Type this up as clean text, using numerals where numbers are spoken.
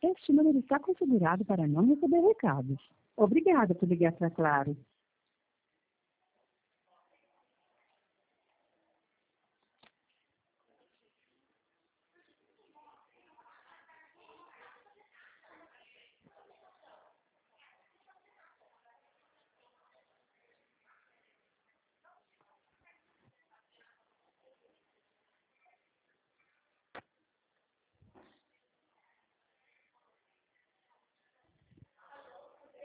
Este número está configurado para não receber recados. Obrigada por ligar para Claro.